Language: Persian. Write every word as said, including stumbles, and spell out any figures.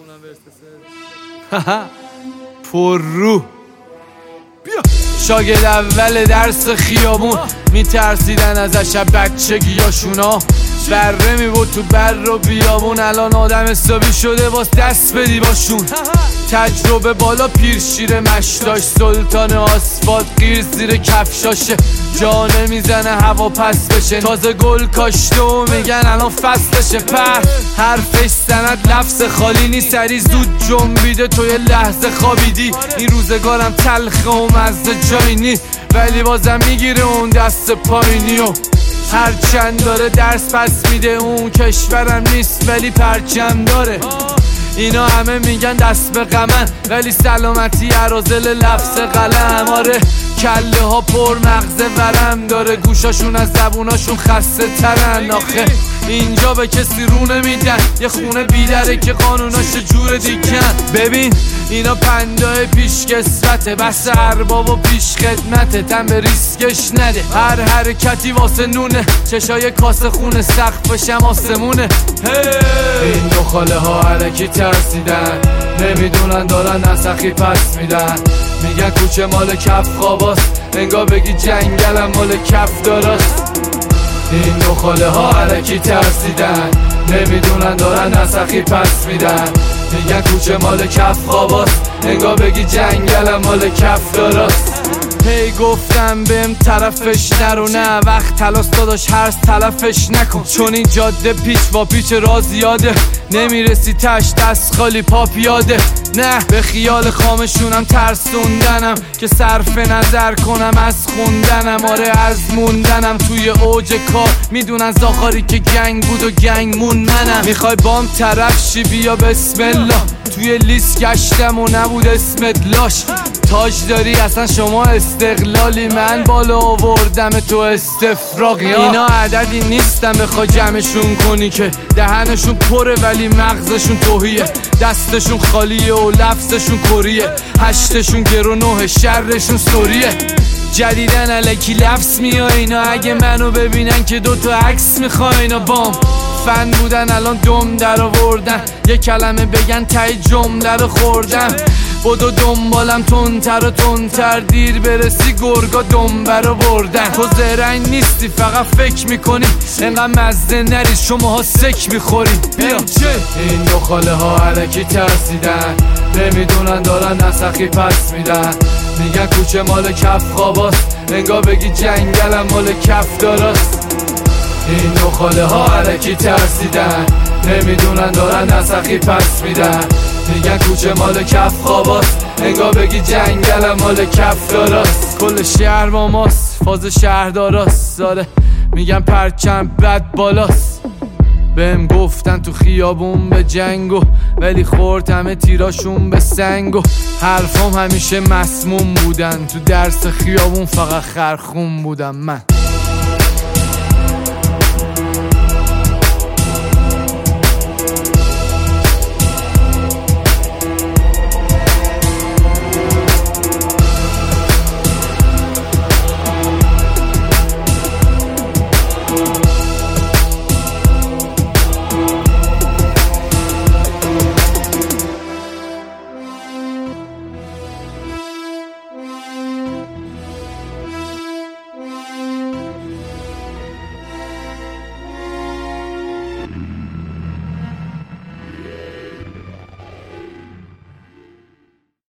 پر رو بیا شاگرد اول درس خیابون میترسیدن ازش بچگیاشونا بره میبود تو بر و بیابون الان آدم حسابی شده باز دست بدی باشون تجربه بالا پیر شیر مشتاش سلطان آسفالت غیر زیر کفشاشه جا نمیزنه هوا پس بشه تازه گل کاشته و میگن الان فصلشه پر حرفش سند لفظ خالی نیست سری زود جنبیده تو یه لحظه خوابیدی این روزگارم تلخه و مزه جایی نی ولی بازم میگیره اون دست پایینی و هر چند داره درس پس میده اون کشورم نیست ولی پرچم داره اینا همه میگن دست به غمن ولی سلامتی عرازل لفظ قلم آره کله ها پر مغز ورم داره گوشاشون از زبوناشون خسته ترن آخه اینجا به کسی رو نمیدن یه خونه بیدره که قانوناش جور دیگن ببین اینا پندای پیش کسوته بس ارباب و پیش خدمته تن به ریسکش نده هر حرکتی واسه نونه چشای کاسه خونه سقفشم آسمونه این دو خاله ها علکی ترسیدن نمیدونن دارن نسخی پس میدن میگن کوچه مال کف خواباست انگار بگی جنگلم مال کف داراست این دو خاله ها علکی ترسیدن نمیدونن دارن نسخی پس میدن میگن کوچه مال کف خواباست انگار بگی جنگلم مال کف داراست هی گفتم بهم طرفش نرو نه وقت تلاس داداش هرس تلفش نکن چون این جاده پیچ با پیچ را زیاده نمیرسی تش دست خالی پا پیاده نه به خیال خامشونم ترسوندنم که صرف نظر کنم از خوندنم آره از موندنم توی اوج کار میدونن زاخاری که گنگ بود و گنگ مون منم میخوای بام طرف شی بیا بسم الله توی لیست گشتم و نبود اسمت لاش تاج داری اصلا شما استقلالی من بالا آوردم تو استفراغی اینا عددی نیستن بخوای جمعشون کنی که دهنشون پره ولی مغزشون توهیه دستشون خالیه و لفظشون کریه هشتشون گرو نه شرشون سوریه جدیدن الکی لفظ میای اینا اگه منو ببینن که دوتا عکس میخوای اینا بام فن بودن الان دم در آوردن یه کلمه بگن تای جمله رو خوردم بدو دنبالم تندتر و تندتر دیر برسی گرگا دنبه رو بردن تو زرنگ نیستی فقط فکر میکنی انقدر مزه نرید شماها سک میخوری بیا این دو خاله ها علکی ترسیدن نمیدونن دارن نسخی پس میدن میگن کوچه مال کف خواباست انگار بگی جنگلم مال کف داراست این دو خاله ها علکی ترسیدن نمیدونن دارن نسخی پس میدن میگن کوچه مال کف خواباست انگار بگی جنگلم مال کف داراست کل شهر با ماست فاز شهر داراست داره میگن پرچم بد بالاست بهم گفتن تو خیابون به جنگو ولی خورد همه تیراشون به سنگو حرفام همیشه مسموم بودن تو درس خیابون فقط خرخون بودم من